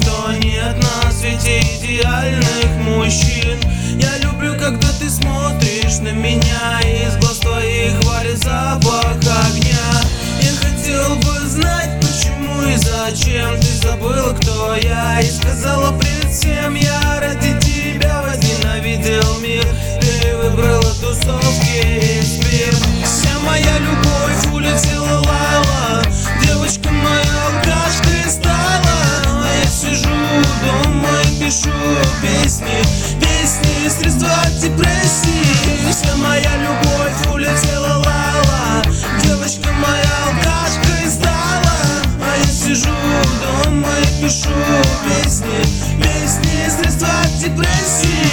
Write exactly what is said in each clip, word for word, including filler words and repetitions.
что нет на свете идеальных мужчин. Я люблю, когда ты смотришь на меня, и из глаз твоих валит запах огня. Я хотел бы знать, почему и зачем ты забыла, кто я, и сказала привет всем. Я ради тебя возненавидел мир. Ты выбрала тусовки и спир. Вся моя любовь улетела, лала. Девочка моя алкашкой стала. А я сижу дома и пишу песни, песни, средства от депрессии. Вся моя любовь улетела, лала. Девочка моя алкашкой стала. А я сижу дома и пишу песни, песни, средства от депрессии.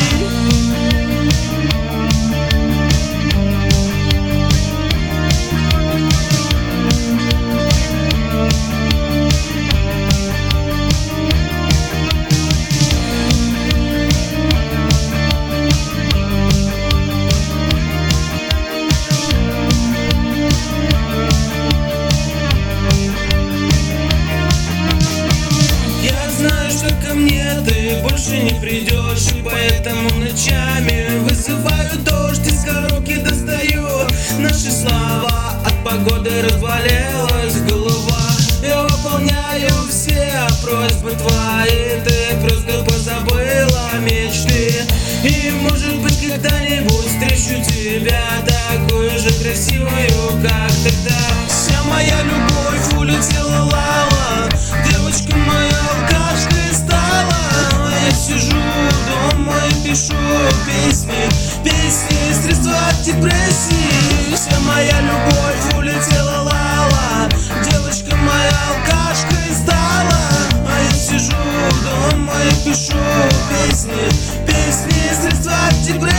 Ко мне ты больше не придешь, и поэтому ночами вызываю дождь, из коробки достаю наши слова. От погоды разболелась голова. Я выполняю все просьбы твои. Ты просто позабыла мечты. И может быть когда-нибудь встречу тебя, такую же красивую, как тогда. Вся моя любовь улетела, лала. Девочка моя алкашкой стала. Я сижу дома и пишу песни, песни, средства от депрессии. Вся моя любовь улетела, лала. Девочка моя алкашкой стала. А я сижу дома и пишу песни, песни, средства от депрессии.